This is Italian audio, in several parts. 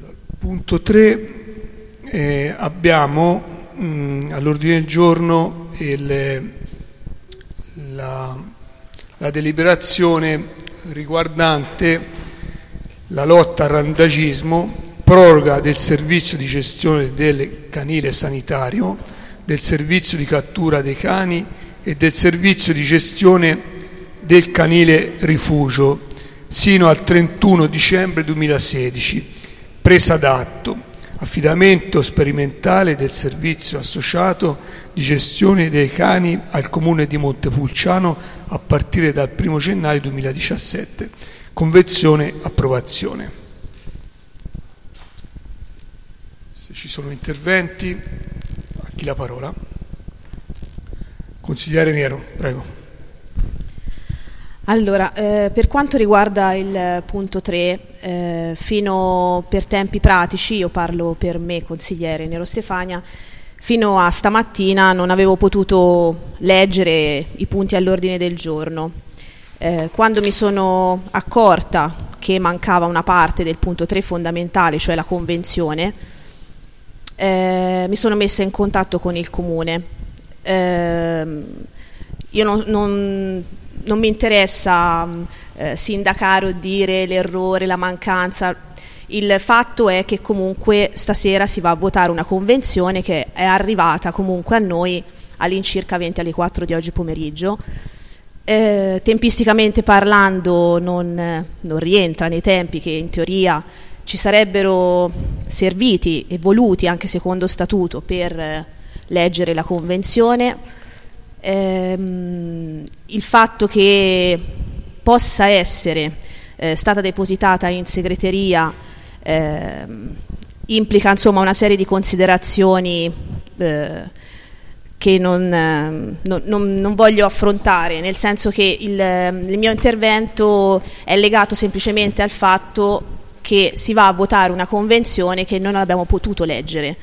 Punto 3, abbiamo all'ordine del giorno la deliberazione riguardante la lotta al randagismo, proroga del servizio di gestione del canile sanitario, del servizio di cattura dei cani e del servizio di gestione del canile rifugio sino al 31 dicembre 2016, presa d'atto, affidamento sperimentale del servizio associato di gestione dei cani al comune di Montepulciano a partire dal 1 gennaio 2017. Convenzione, approvazione. Se ci sono interventi, a chi la parola? Consigliere Nero, prego. Allora, per quanto riguarda il punto 3, fino per tempi pratici, io parlo per me, consigliere Nero Stefania, fino a stamattina non avevo potuto leggere i punti all'ordine del giorno. Quando mi sono accorta che mancava una parte del punto 3 fondamentale, cioè la convenzione, mi sono messa in contatto con il comune. Io non mi interessa sindacare o dire l'errore, la mancanza. Il fatto è che comunque stasera si va a votare una convenzione che è arrivata comunque a noi all'incirca 20 alle 4 di oggi pomeriggio. Tempisticamente parlando non rientra nei tempi che in teoria ci sarebbero serviti e voluti anche secondo statuto per leggere la convenzione. Il fatto che possa essere stata depositata in segreteria implica insomma una serie di considerazioni che non voglio affrontare, nel senso che il mio intervento è legato semplicemente al fatto che si va a votare una convenzione che non abbiamo potuto leggere.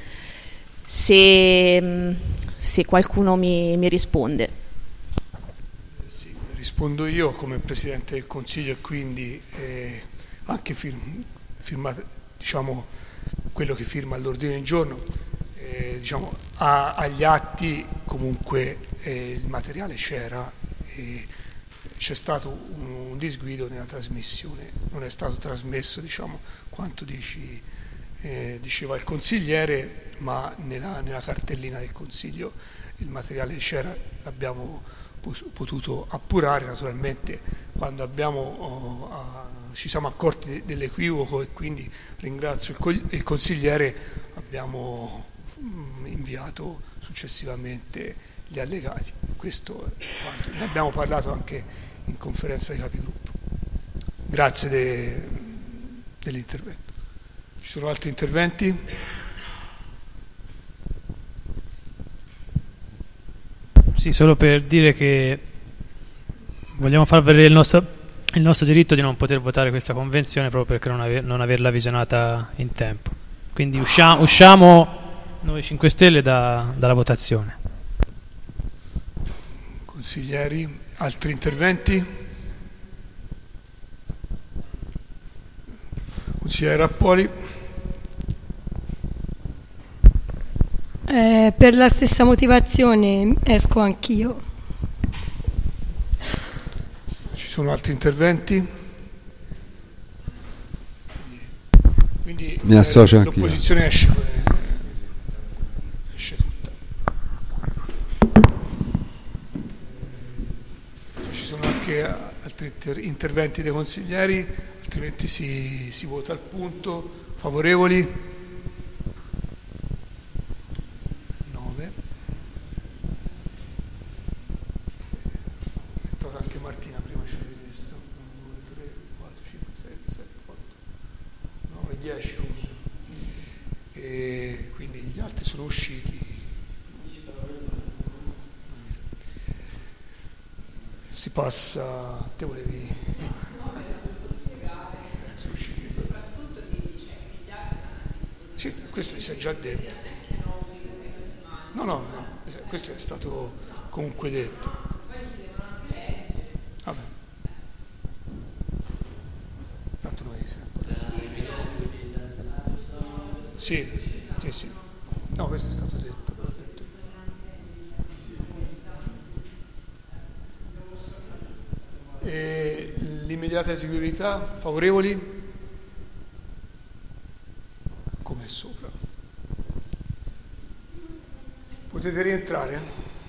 Se qualcuno mi risponde. Sì, rispondo io come Presidente del Consiglio e quindi anche firmato, diciamo, quello che firma all'ordine del giorno, diciamo, agli atti comunque il materiale c'era e c'è stato un disguido nella trasmissione, non è stato trasmesso, diciamo, quanto diceva il consigliere, ma nella cartellina del Consiglio il materiale c'era, l'abbiamo potuto appurare. Naturalmente quando ci siamo accorti dell'equivoco, e quindi ringrazio il consigliere, abbiamo inviato successivamente gli allegati. Questo è quanto. Ne abbiamo parlato anche in conferenza dei capigruppo. Grazie dell'intervento. Ci sono altri interventi? Sì, solo per dire che vogliamo far valere il nostro diritto di non poter votare questa convenzione proprio perché non averla visionata in tempo. Quindi usciamo noi 5 Stelle dalla votazione. Consiglieri, altri interventi? Consigliere Rappoli. Per la stessa motivazione esco anch'io. Ci sono altri interventi? Quindi mi associo anch'io. L'opposizione esce tutta. Se ci sono anche altri interventi dei consiglieri, altrimenti si vota al punto. Favorevoli? 9. È entrata anche Martina, prima ci avevi messo 1, 2, 3, 4, 5, 6, 7, 8, 9, 10 comunque. E quindi gli altri sono usciti. Si passa, te volevi... Sì, questo si è già detto. No, questo è stato comunque detto. Vabbè. Tanto noi siamo. Sì, sì, sì. No, questo è stato detto. E l'immediata eseguibilità, favorevoli? Come sopra. Potete rientrare?